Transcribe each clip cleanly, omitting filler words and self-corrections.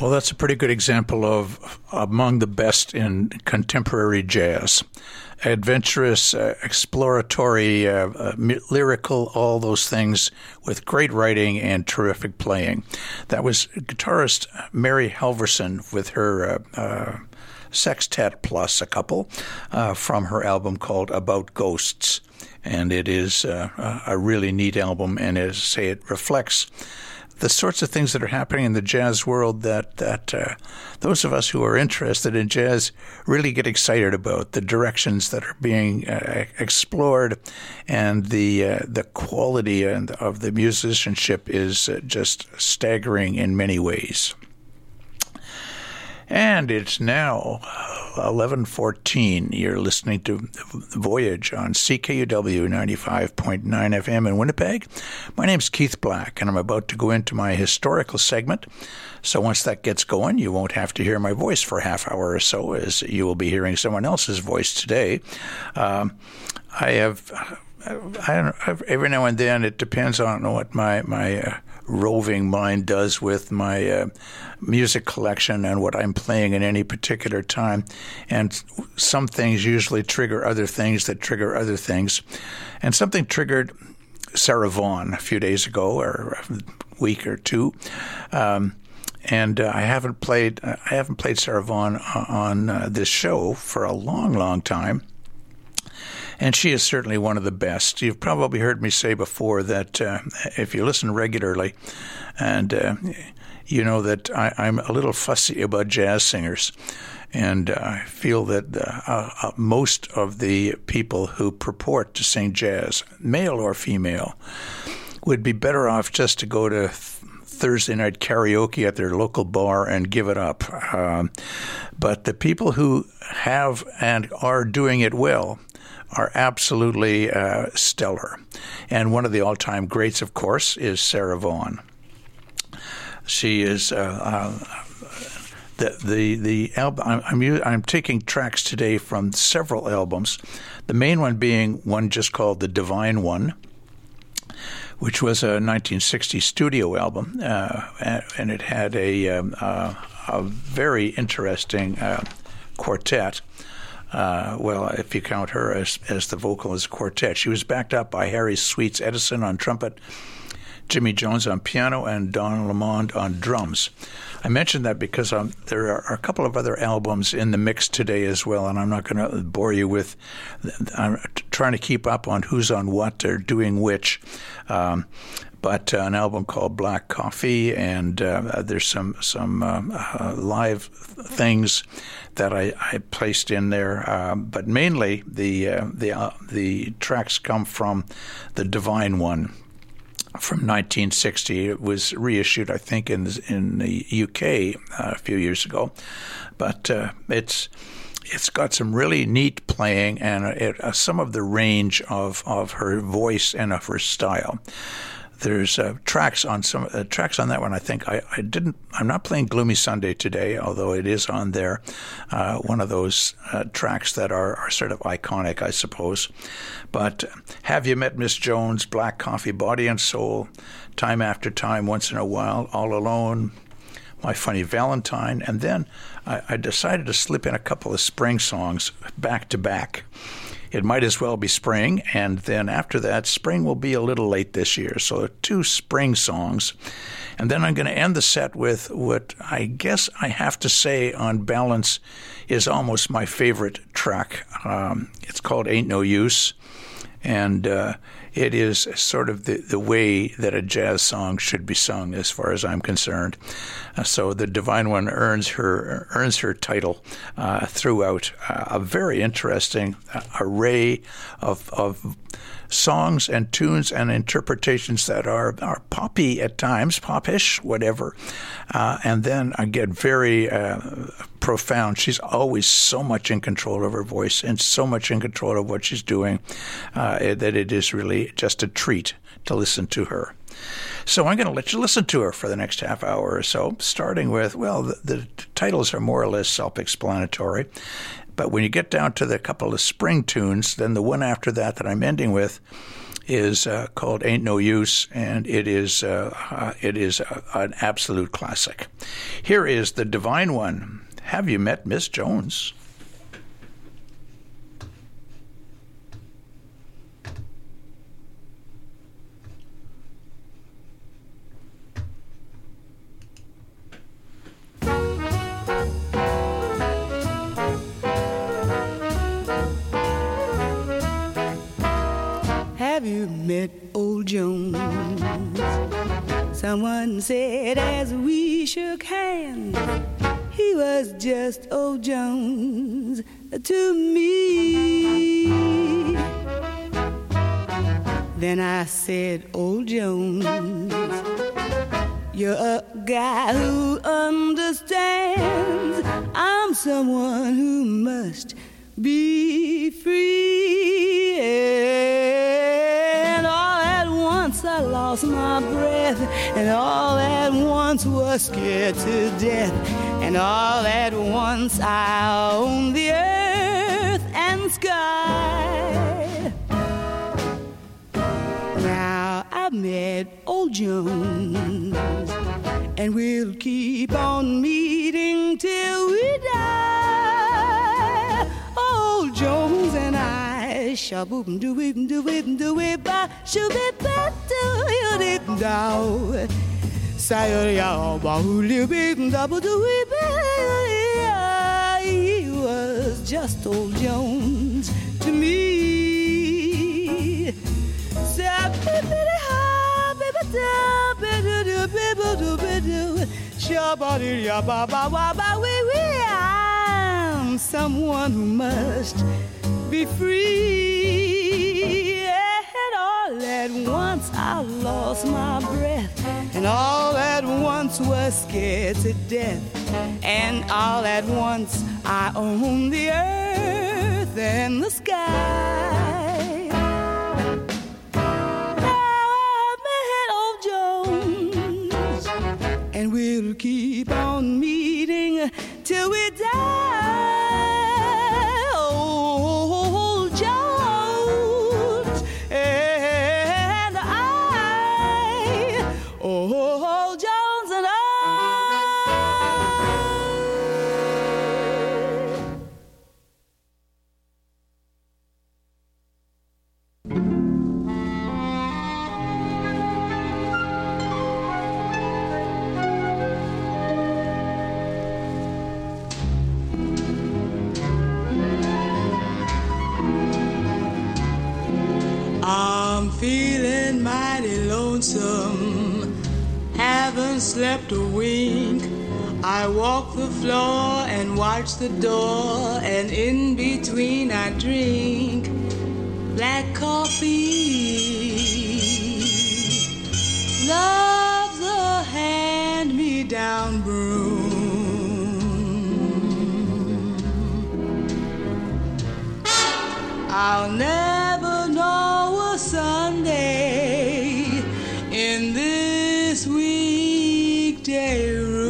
Well, that's a pretty good example of among the best in contemporary jazz. Adventurous, exploratory, lyrical, all those things with great writing and terrific playing. That was guitarist Mary Halverson with her sextet plus a couple from her album called About Ghosts. And it is a really neat album, and as I say, it reflects the sorts of things that are happening in the jazz world that those of us who are interested in jazz really get excited about, the directions that are being explored, and the quality of the musicianship is just staggering in many ways. And it's now 11:14. You're listening to Voyage on CKUW 95.9 FM in Winnipeg. My name's Keith Black, and I'm about to go into my historical segment. So once that gets going, you won't have to hear my voice for a half hour or so, as you will be hearing someone else's voice today. Every now and then, it depends on what my roving mind does with my music collection and what I'm playing in any particular time. And some things usually trigger other things that trigger other things. And something triggered Sarah Vaughan a few days ago, or a week or two. And I haven't played Sarah Vaughan on this show for a long, long time. And she is certainly one of the best. You've probably heard me say before that if you listen regularly, and you know that I'm a little fussy about jazz singers, and I feel that most of the people who purport to sing jazz, male or female, would be better off just to go to Thursday night karaoke at their local bar and give it up. But the people who have and are doing it well are absolutely stellar. And one of the all-time greats, of course, is Sarah Vaughan. She is the album. I'm taking tracks today from several albums. The main one being one just called The Divine One, which was a 1960 studio album, and it had a very interesting quartet. Well, if you count her as the vocalist quartet. She was backed up by Harry Sweets Edison on trumpet, Jimmy Jones on piano, and Don Lamond on drums. I mentioned that because there are a couple of other albums in the mix today as well, and I'm not going to bore you with. I'm trying to keep up on who's on what or doing which. But an album called Black Coffee, and there's some live things that I placed in there. But mainly the tracks come from The Divine One from 1960. It was reissued, I think, in the UK a few years ago. But it's got some really neat playing and some of the range of her voice and of her style. There's tracks on that one. I think I'm not playing Gloomy Sunday today, although it is on there. One of those tracks that are sort of iconic, I suppose. But Have You Met Miss Jones, Black Coffee, Body and Soul, Time After Time, Once in a While, All Alone, My Funny Valentine, and then I decided to slip in a couple of spring songs back to back. It might as well be spring, and then after that, spring will be a little late this year. So 2 spring songs. And then I'm going to end the set with what I guess I have to say on balance is almost my favorite track. It's called Ain't No Use, and it is sort of the way that a jazz song should be sung, as far as I'm concerned. So The Divine One earns her title throughout a very interesting array of songs and tunes and interpretations that are poppy at times, popish, whatever, and then again very profound. She's always so much in control of her voice and so much in control of what she's doing that it is really just a treat to listen to her. So I'm going to let you listen to her for the next half hour or so, starting with, well, the titles are more or less self-explanatory. But when you get down to the couple of spring tunes, then the one after that I'm ending with is called "Ain't No Use," and it is an absolute classic. Here is the Divine One. Have you met Miss Jones? Have you met old Jones? Someone said as we shook hands, he was just old Jones to me. Then I said, old Jones, you're a guy who understands I'm someone who must be free. And all at once I lost my breath, and all at once was scared to death, and all at once I owned the earth and sky. Now I met old Jones, and we'll keep on meeting till we die. Old Jones and I, shaboom do we do we do we ba shoo be ba do you dip down. Say ya ba who live in double do we be. He was just old Jones to me. Say baby ha baby da baby do baby do baby do shabadi ya ba ba wa ba we I'm someone who must be free. And all at once I lost my breath, and all at once was scared to death, and all at once I owned the earth and the sky. Now I met old Jones, and we'll keep on meeting till we die. Feeling mighty lonesome, haven't slept a wink. I walk the floor and watch the door, and in between I drink black coffee. Love's a hand-me-down broom. I'll never know a Sunday in this weekday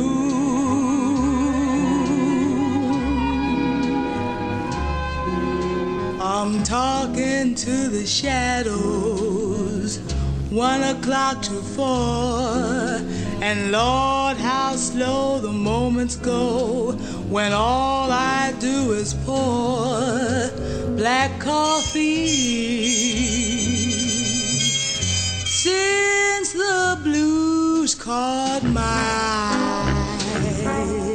room. I'm talking to the shadows, 1 o'clock to 4, and Lord, how slow the moments go when all I do is pour black coffee. Since the blues caught my eye,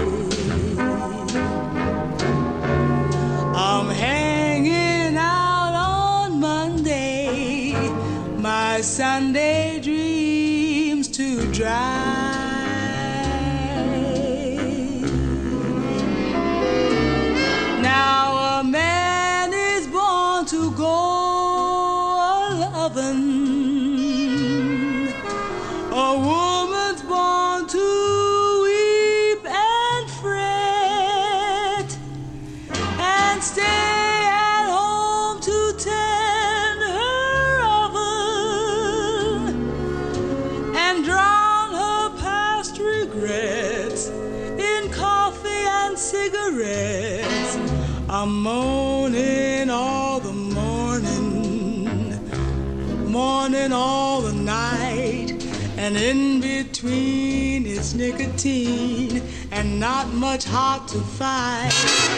I'm hanging out on Monday, my Sunday dreams to dry. Now a man is born to go a-lovin', a woman's born to weep and fret, and stay at home to tend her oven, and drown her past regrets in coffee and cigarettes. I'm moaning all the morning, morning, all the night, and in between it's nicotine and not much hot to find.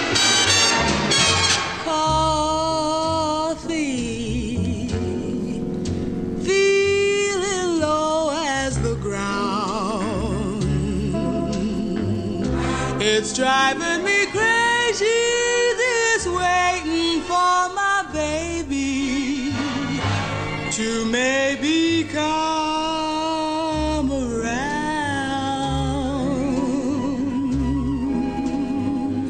Coffee, feeling low as the ground. It's driving me crazy, this waiting for my baby to maybe come around.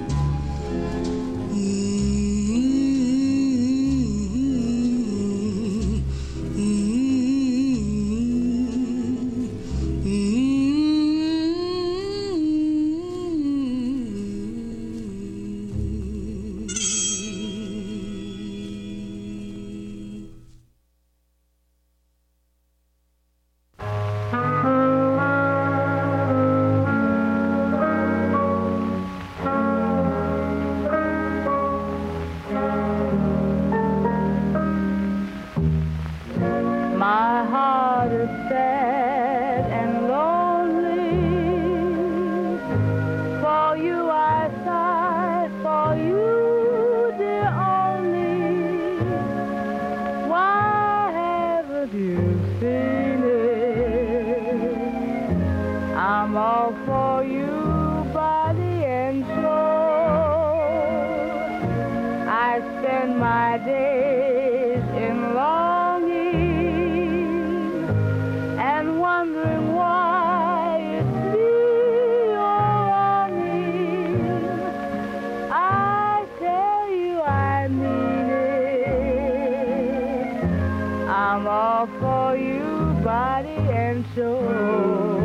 My heart is sad and lonely. For you I sigh, for you, dear only. Why haven't you seen it? I'm all for you, body and soul. I spend my days in longing and wondering why it's me you're longing. I tell you I mean it. I'm all for you, body and soul.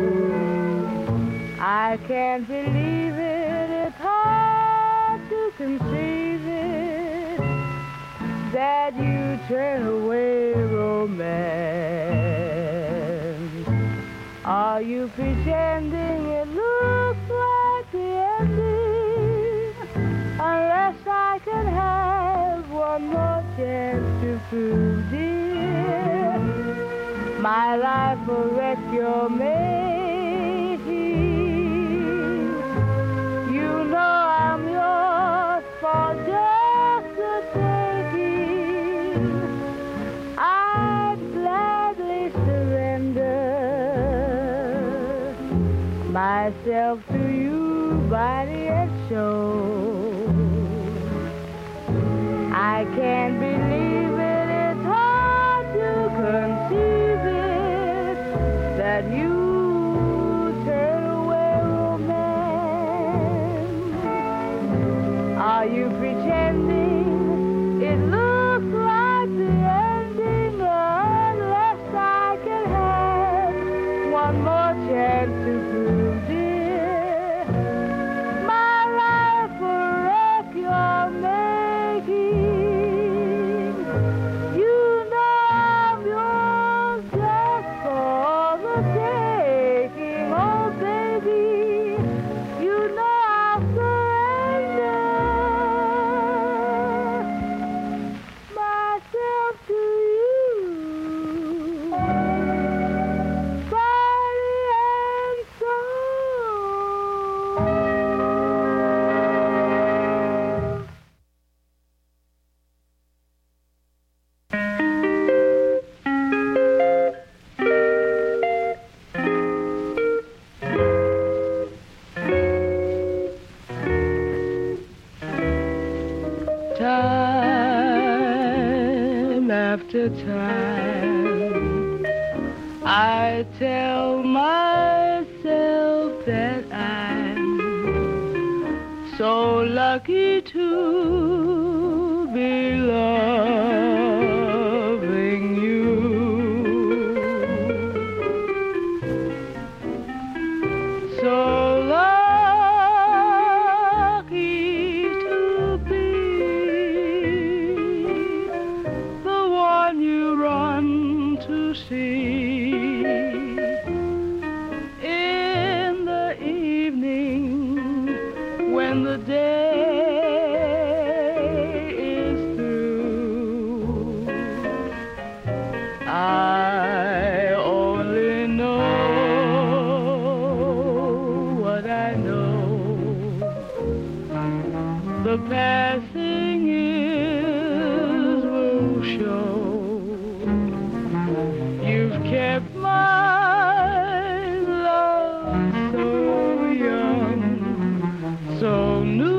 I can't believe it, it's hard to conceive it, that you turn away romance. Are you pretending it looks like the ending? Unless I can have one more chance to prove, dear, my life will wreck your making. You know I'm yours for just the taking. I'd gladly surrender myself to you, body and soul. I can't believe it, it's hard to conceive it, that you turn away romance. Are you pretending it looks like the ending? Unless I can have one more chance to prove, dear, my life will wreck your making. You know I'm yours just for the taking. Oh, baby, you know I'll surrender myself to you, body and soul. Time after time, I tell myself that I'm so lucky to be loving you. So lucky to be the one you run to see in the evening when the day is through. I only know what I know. The passing years will show. You've kept my love so young, so new.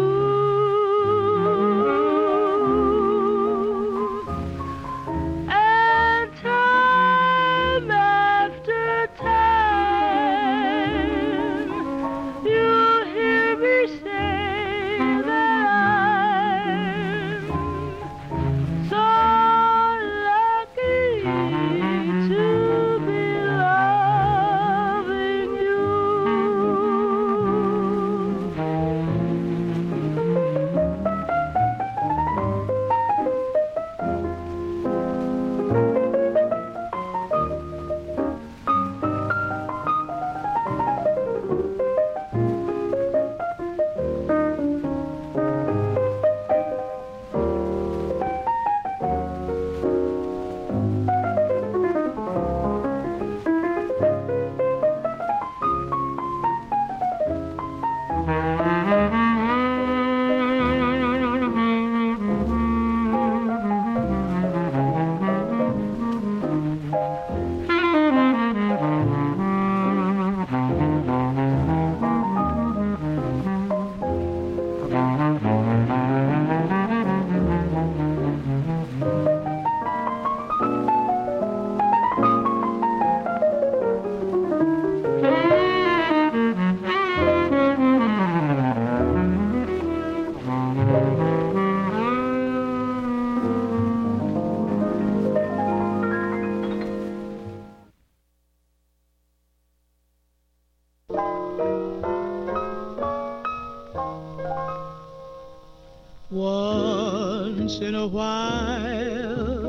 Once in a while,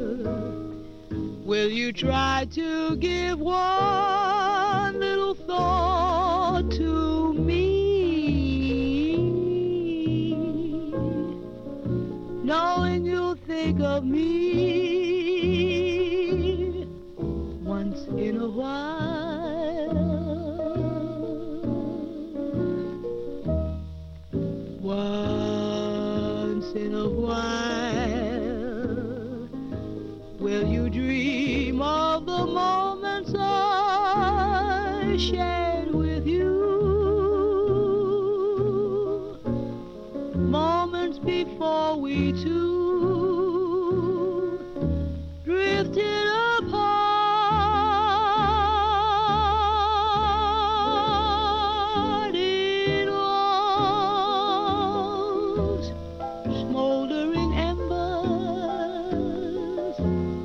will you try to give one little thought to me, knowing you'll think of me once in a while? Once in a while, will you dream of the moments I shared with you? Moments before we two drifted apart. It was smoldering embers.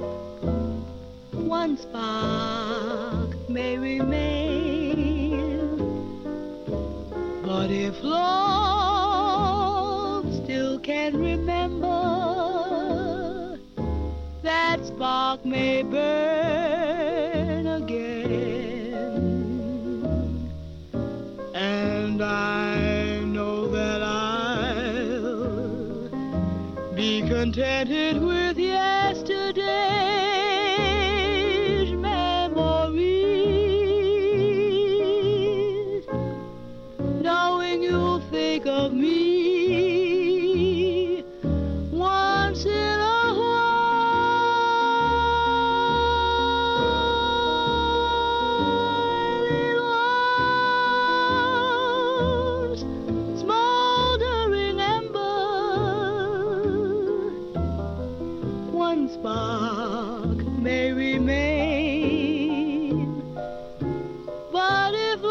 One spark may remain, but if love still can remember, that spark may burn again. And I know that I'll be contented with yesterday's memories, knowing you'll think of me once in a while. It was smoldering embers. One spark may remain, but if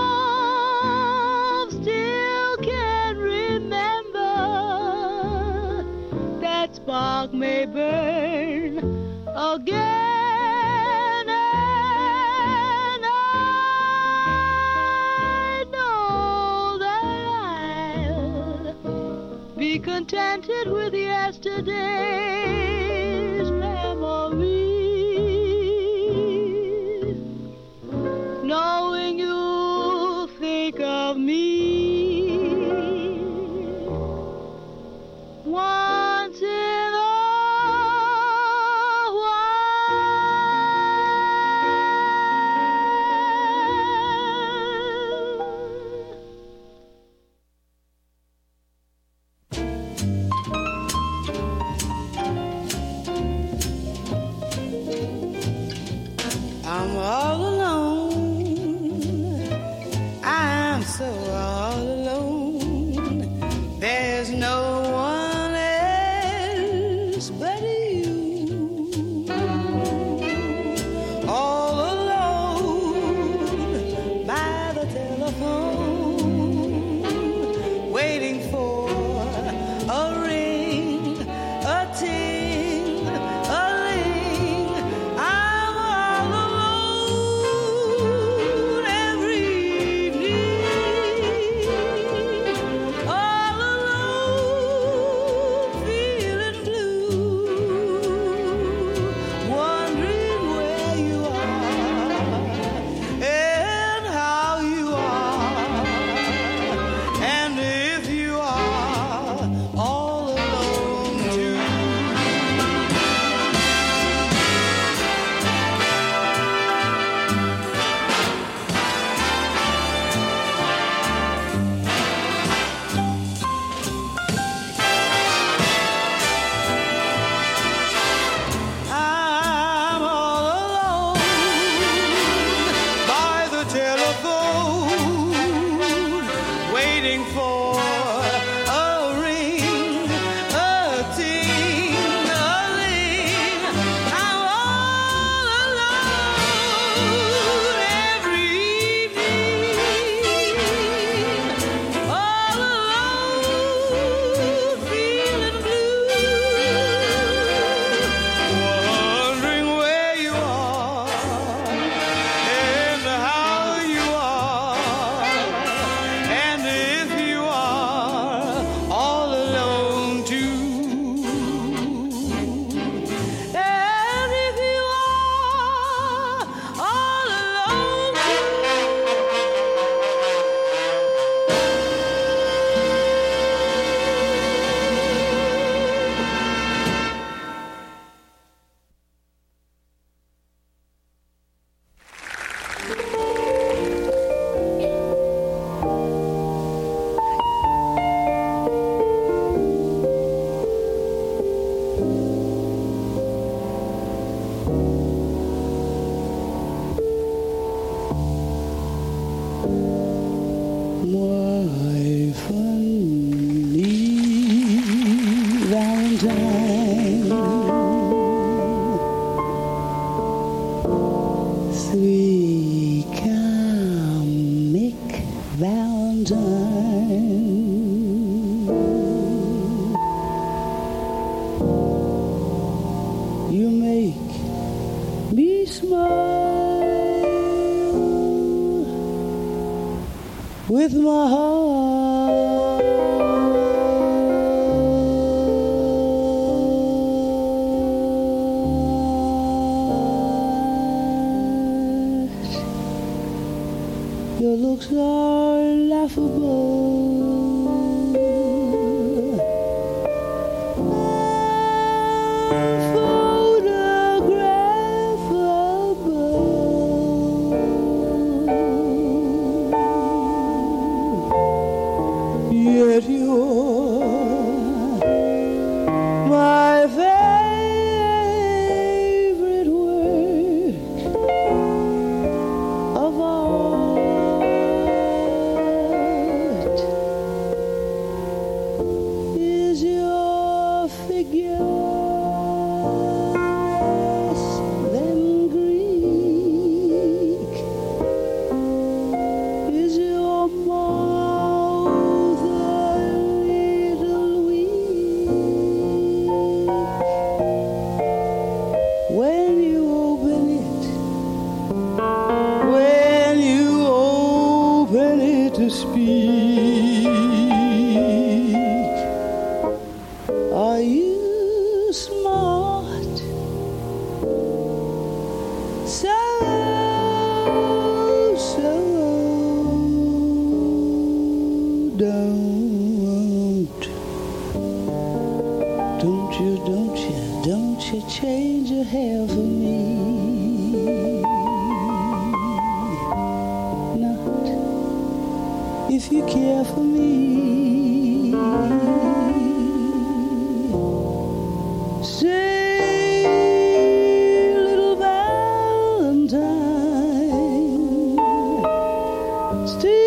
love still can remember, that spark may burn again. And I know that I'll be contented with yesterday's memories, knowing you'll think of me once in a while. Sweet comic Valentine, you make me smile with my heart. Your looks are laughable. Yet you're my favorite work of art. Is your figure less than Greek? Is your mouth a little weak when you open it? When you open it to speak, are you smart? So don't you change your hair for me? Not if you care for me. Say, little Valentine, stay.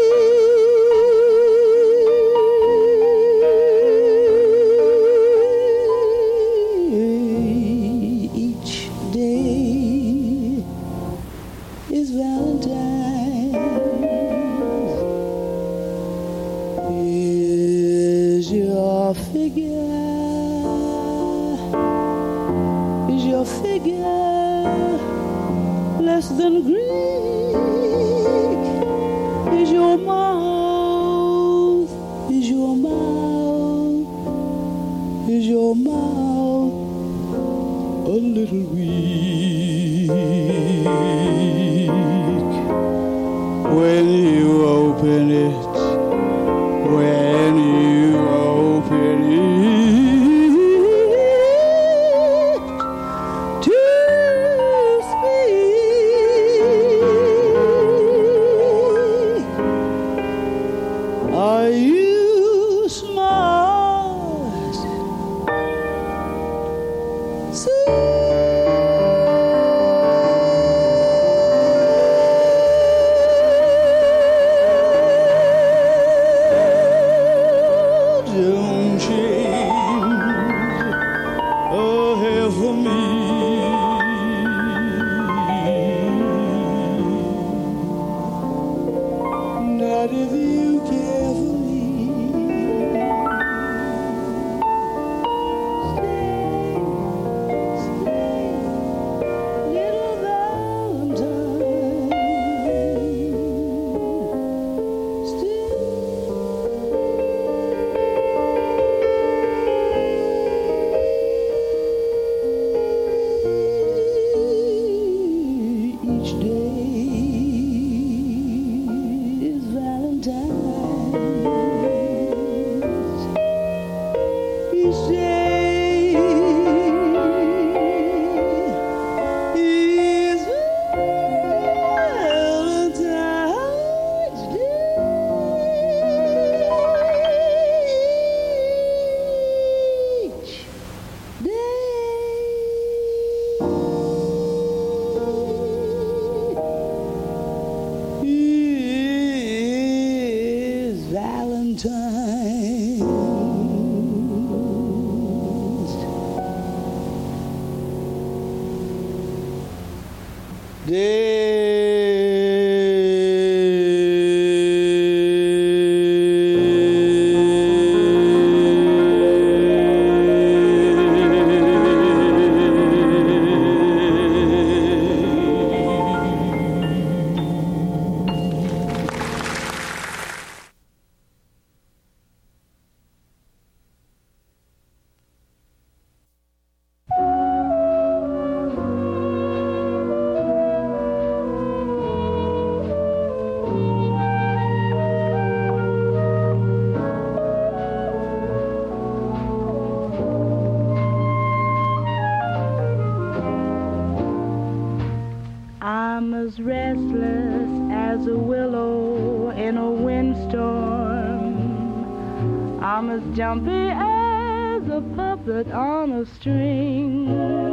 Is your figure less than Greek? Is your mouth, is your mouth, is your mouth a little weak when you open it? When you open it to speak, are you smart? See? I'm as restless as a willow in a windstorm. I'm as jumpy as a puppet on a string.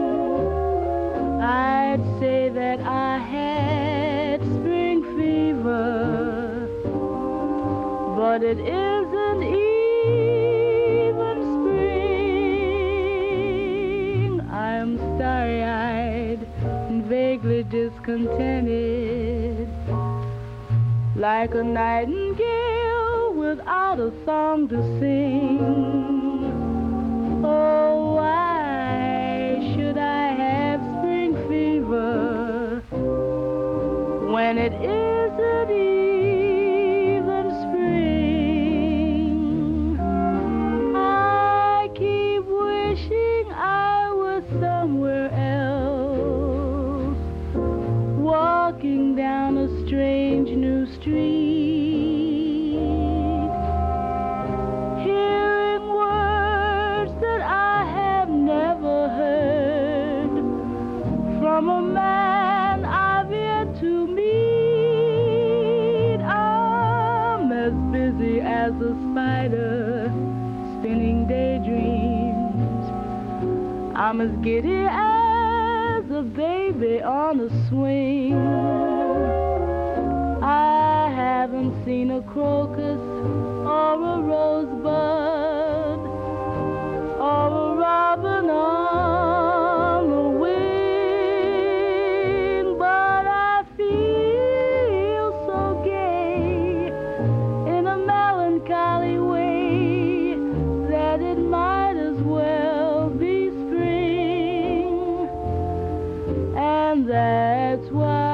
I'd say that I had spring fever, but it isn't even spring. I'm starry-eyed and vaguely discontented, like a nightingale without a song to sing. Oh, why should I have spring fever when it isn't even spring? I keep wishing I was somewhere else, walking down a strange new street, hearing words that I have never heard from a man I've yet to meet. I'm as busy as a spider spinning daydreams. I'm as giddy as a baby on a swing. I haven't seen a crocus or a rosebud or a robin on the wing, but I feel so gay in a melancholy way that it might as well be spring, and that's why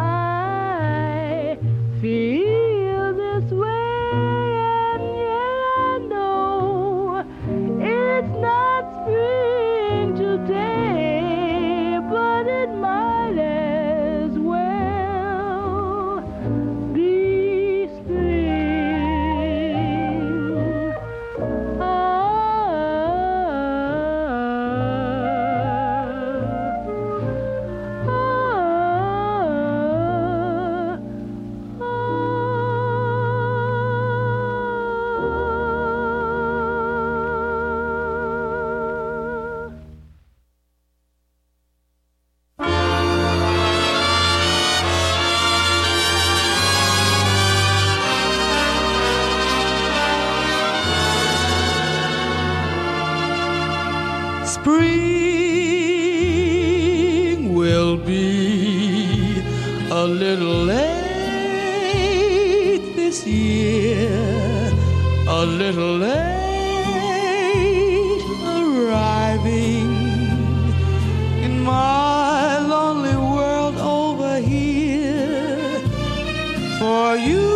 I feel this way, and yet I know it's not spring today, but it might as well be spring. Spring will be a little late this year, a little late arriving in my lonely world over here. For you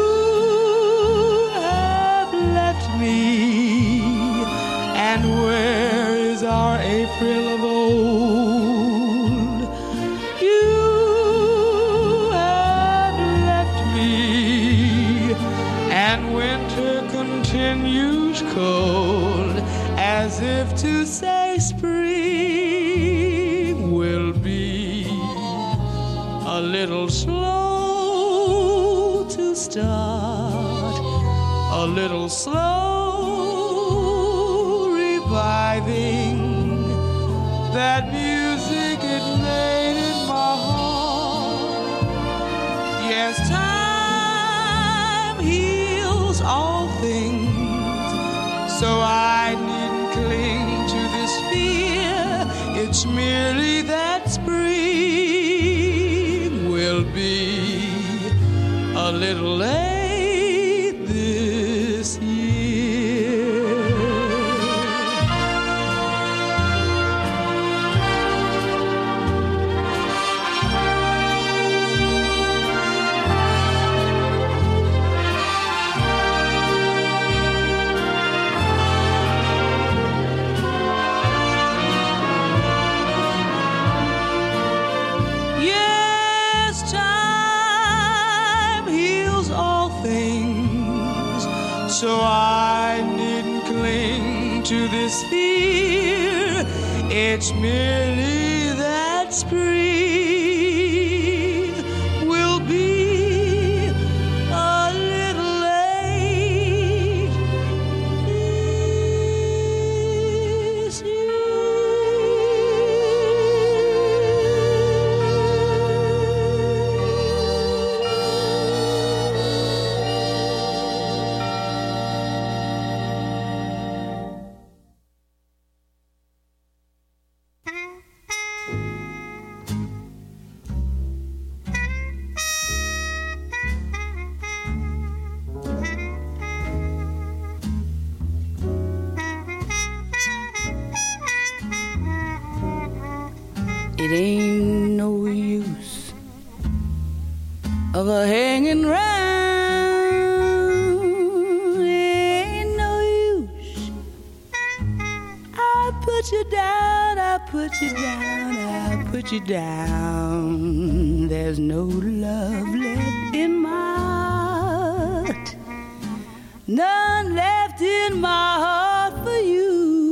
have left me, and where is our April of old? You have left me, and winter continues cold, as if to say spring will be a little slow to start, a little slow reviving that music it made in my heart. Yes, time heals all things, so I needn't cling to this fear. It's merely that spring little late this year. So I needn't cling to this fear. It's merely that spring will be a little late this year. It ain't no use of a hanging round. It ain't no use. I put you down, I put you down, I put you down. There's no love left in my heart, none left in my heart for you.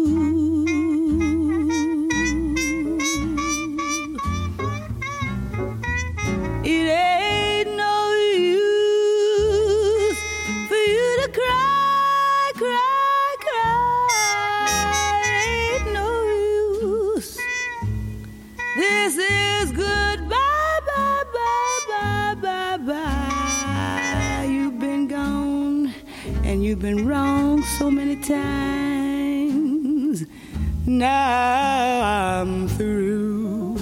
It ain't no use for you to cry, cry, cry. It ain't no use. This is goodbye, bye, bye, bye, bye, bye. You've been gone and you've been wrong so many times. Now I'm through.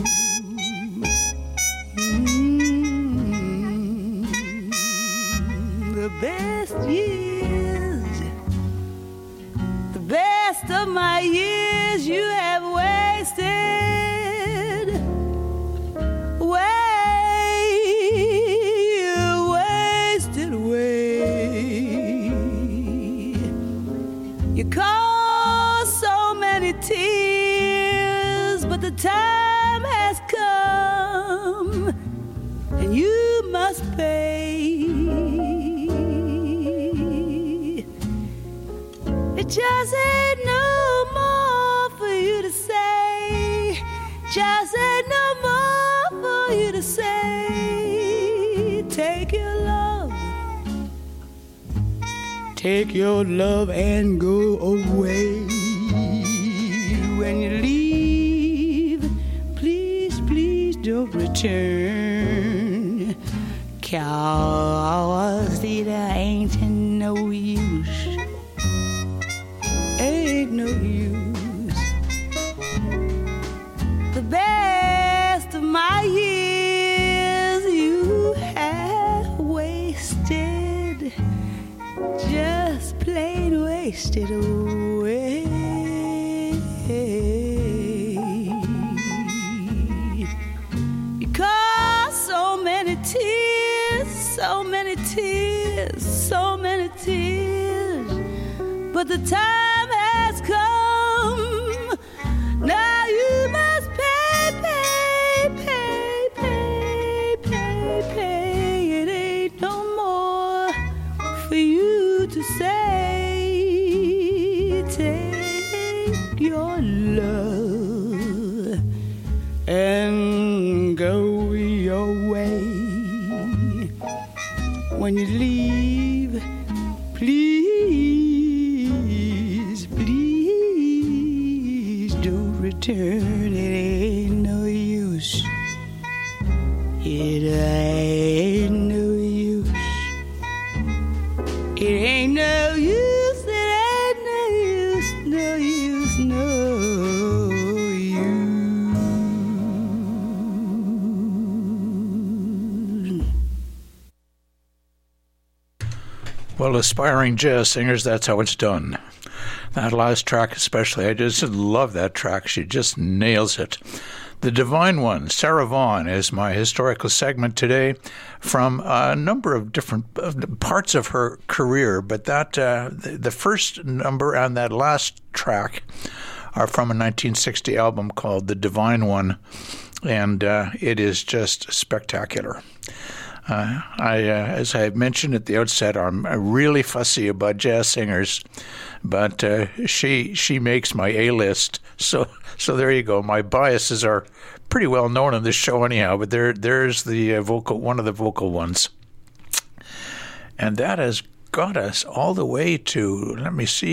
The best years, the best of my years you have wasted away, wasted away. You caused so many tears, but the time has come and you must pay. It just ain't no more for you to say. Just ain't no more for you to say. Take your love. Take your love and go away. When you leave, please, please don't return. 'Cause there ain't no use. Ain't no use. The best of my years you have wasted, just plain wasted away. You caused so many tears, so many tears, so many tears, but the time has come. Now you must pay, pay, pay, pay, pay, pay. It ain't no more for you to say. Take your love and go your way. When you leave, please, please don't return. It ain't no use. It ain't no use. It ain't no use. It ain't no use. No use. No use. Well, aspiring jazz singers, that's how it's done. That last track especially, I just love that track. She just nails it. The Divine One, Sarah Vaughan, is my historical segment today from a number of different parts of her career. But that the first number and that last track are from a 1960 album called The Divine One, and it is just spectacular. As I mentioned at the outset, I'm really fussy about jazz singers, but she makes my A-list. So there you go. My biases are pretty well known on this show anyhow, but there's the one of the vocal ones, and that has got us all the way to, let me see,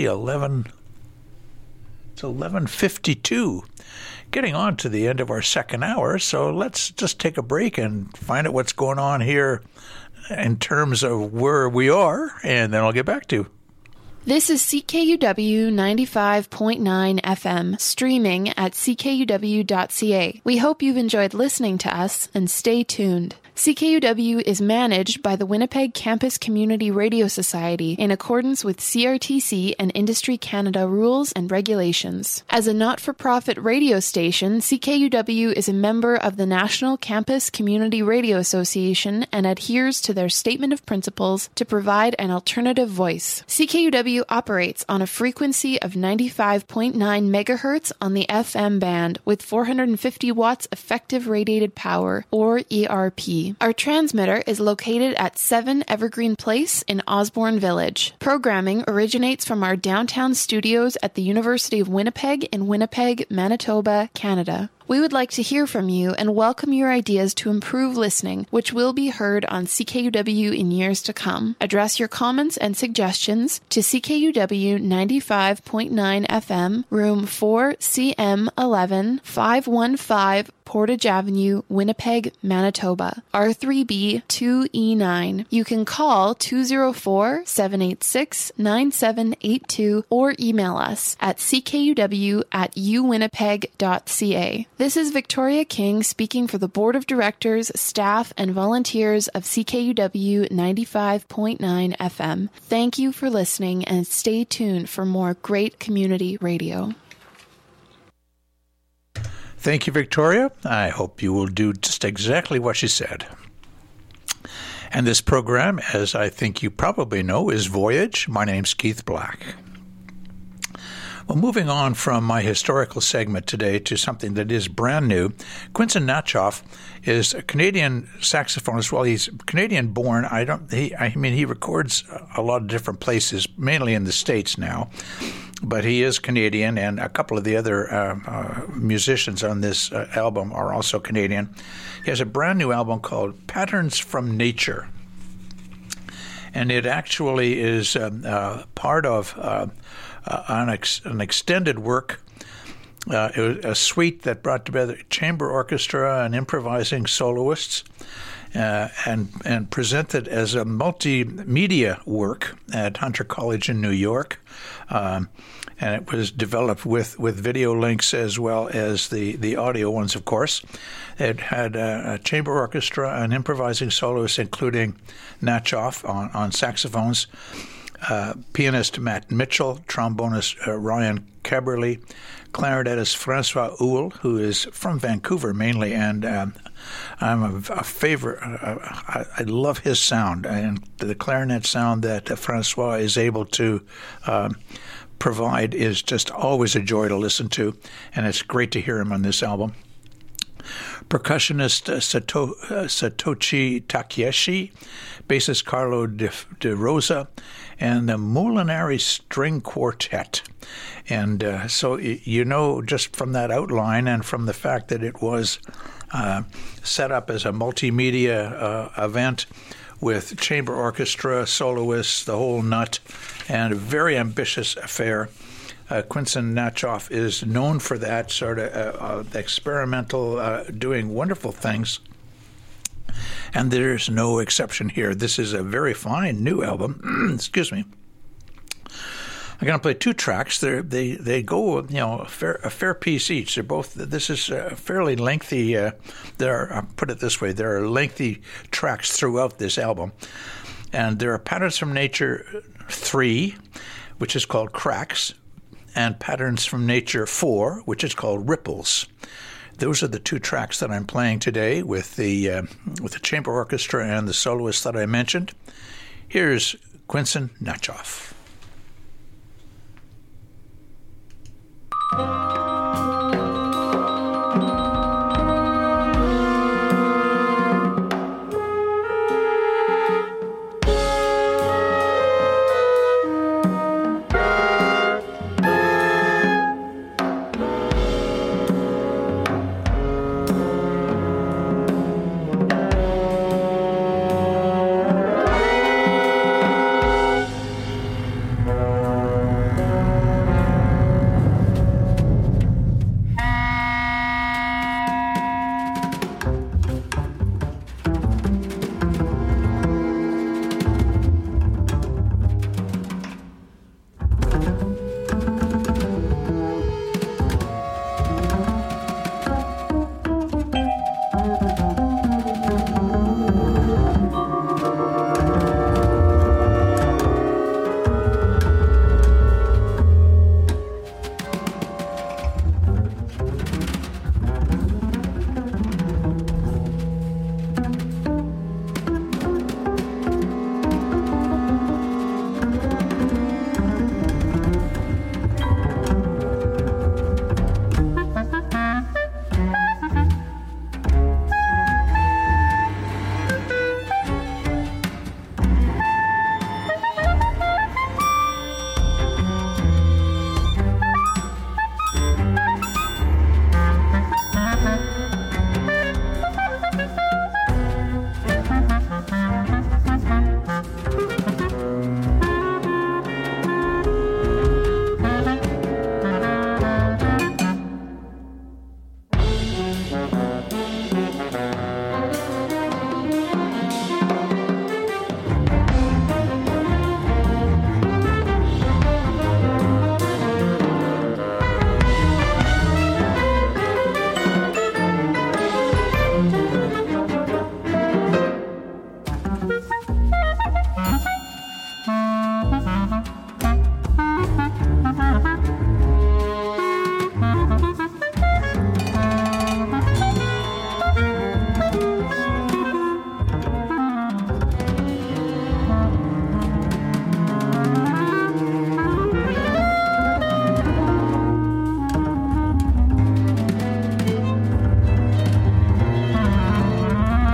11:52. Getting on to the end of our second hour, so let's just take a break and find out what's going on here in terms of where we are, and then I'll get back to you. This is CKUW 95.9 FM, streaming at ckuw.ca. We hope you've enjoyed listening to us, and stay tuned. CKUW is managed by the Winnipeg Campus Community Radio Society in accordance with CRTC and Industry Canada rules and regulations. As a not-for-profit radio station, CKUW is a member of the National Campus Community Radio Association and adheres to their statement of principles to provide an alternative voice. CKUW operates on a frequency of 95.9 megahertz on the FM band with 450 watts effective radiated power, or ERP. Our transmitter is located at 7 Evergreen Place in Osborne Village. Programming originates from our downtown studios at the University of Winnipeg in Winnipeg, Manitoba, Canada. We would like to hear from you and welcome your ideas to improve listening, which will be heard on CKUW in years to come. Address your comments and suggestions to CKUW 95.9 FM, room 4CM11, 515 Portage Avenue, Winnipeg, Manitoba, R3B 2E9. You can call 204-786-9782 or email us at ckuw@uwinnipeg.ca. This is Victoria King speaking for the Board of Directors, staff, and volunteers of CKUW 95.9 FM. Thank you for listening, and stay tuned for more great community radio. Thank you, Victoria. I hope you will do just exactly what she said. And this program, as I think you probably know, is Voyage. My name's Keith Black. Well, moving on from my historical segment today to something that is brand new, Quincy Natchoff is a Canadian saxophonist. Well, he's Canadian-born. He records a lot of different places, mainly in the States now, but he is Canadian, and a couple of the other musicians on this album are also Canadian. He has a brand new album called Patterns from Nature, and it actually is part of an extended work. It was a suite that brought together chamber orchestra and improvising soloists, and presented as a multimedia work at Hunter College in New York. And it was developed with video links as well as the audio ones, of course. It had a chamber orchestra and improvising soloists, including Natchoff on saxophones, pianist Matt Mitchell, trombonist Ryan Caberly, clarinetist Francois Houle, who is from Vancouver mainly, and I'm a favorite. I love his sound, and the clarinet sound that Francois is able to provide is just always a joy to listen to, and it's great to hear him on this album. Percussionist Satoshi Takeshi, bassist Carlo De Rosa, and the Molinari String Quartet. And so, just from that outline and from the fact that it was set up as a multimedia event with chamber orchestra, soloists, the whole nut, and a very ambitious affair. Quincy Natchoff is known for that sort of experimental, doing wonderful things. And there's no exception here. This is a very fine new album. Excuse me. I'm going to play two tracks. They go, a fair piece each. They're both. This is fairly lengthy. I'll put it this way: there are lengthy tracks throughout this album. And there are Patterns from Nature 3, which is called Cracks, and Patterns from Nature 4, which is called Ripples. Those are the two tracks that I'm playing today with the chamber orchestra and the soloist that I mentioned. Here's Quinson Natchoff.